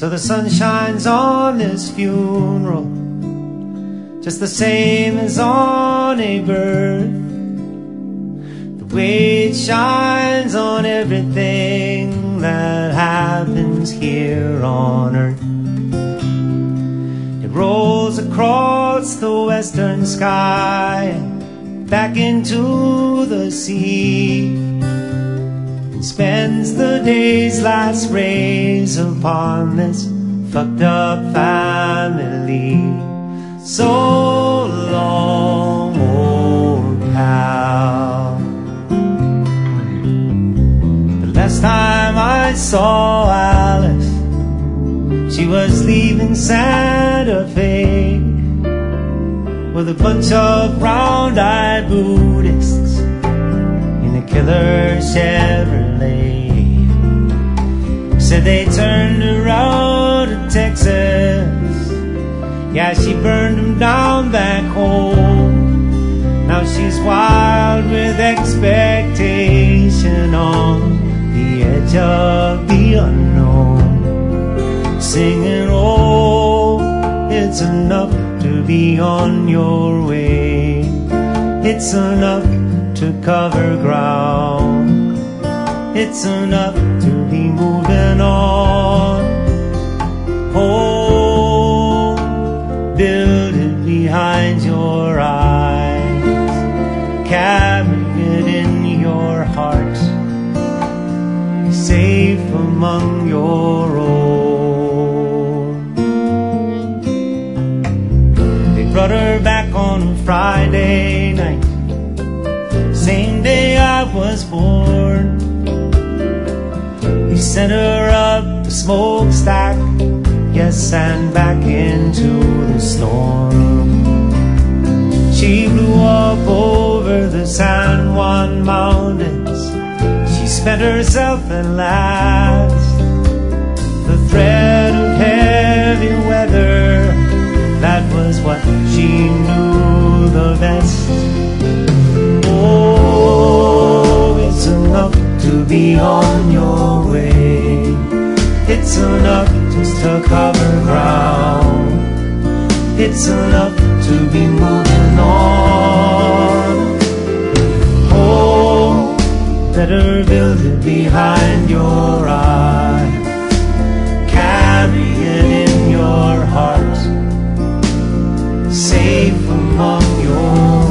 So the sun shines on this funeral just the same as on a birth, the way it shines on everything that happens here on earth. It rolls across the western sky, back into the sea, and spends the day's last rays upon this fucked up family. So long, old pal. The last time I saw Alice, she was leaving Santa Fe with a bunch of round-eyed Buddhists in a killer Chevrolet. Said they turned around to Texas. Yeah, she burned them down back home. Now she's wild with expectation on the edge of the unknown, singing, oh, it's enough to be on your way. It's enough to cover ground. It's enough to be moving on. Oh, build it behind your eyes, carry it in your heart, safe among your own. They brought her back on Friday night, same day I was born. He sent her up the smokestack, yes, and back into the storm. She blew up over the San Juan Mountains. She spent herself at last. The threat of heavy weather, that was what she knew the best. Oh, it's enough to be on your way. It's enough just to cover ground. It's enough to be moving on. Oh, better build it behind your eyes, carry it in your heart, safe among your own.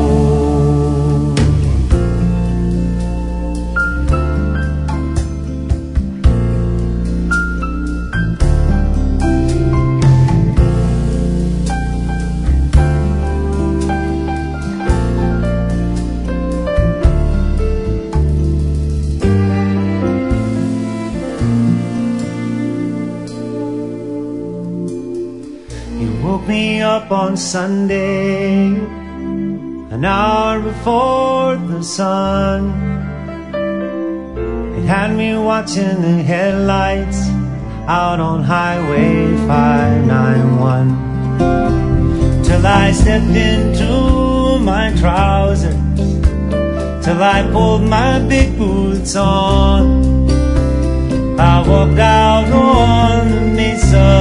Woke me up on Sunday, an hour before the sun. It had me watching the headlights out on Highway 591, till I stepped into my trousers, till I pulled my big boots on. I walked out on the mesa,